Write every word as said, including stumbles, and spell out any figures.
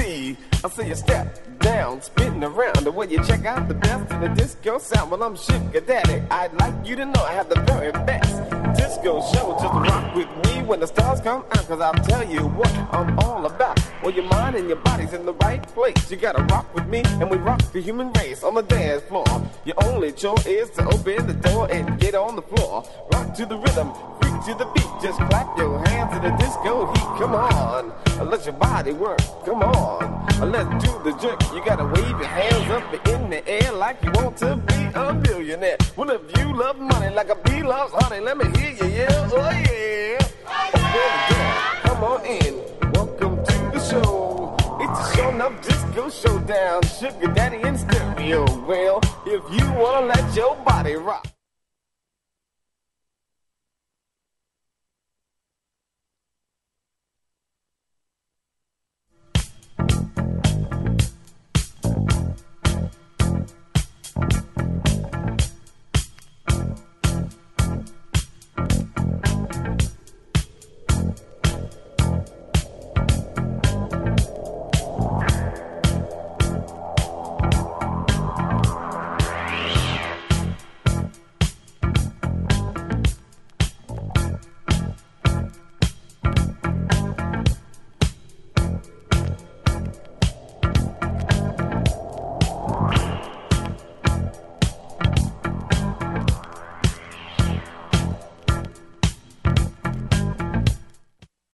see. I see you step down, spinning around. The way you check out the best in the disco sound. Well, I'm Sugar Daddy. I'd like you to know I have the very best disco show. Just rock with me when the stars come out, cause I'll tell you what I'm all about. Well, your mind and your body's in the right place. You gotta rock with me, and we rock the human race on the dance floor. Your only chore is to open the door and get on the floor. Rock to the rhythm, freak to the beat. Just clap your hands to the disco heat. Come on, let your body work. Come on, let's do the jerk. You gotta wave your hands up in the air like you want to be a millionaire. Well, if you love money like a bee loves honey, let me hear you yell, oh yeah. Oh yeah, come on in. Welcome to the show. It's a show enough disco showdown. Sugar Daddy in stereo. Well, if you wanna let your body rock.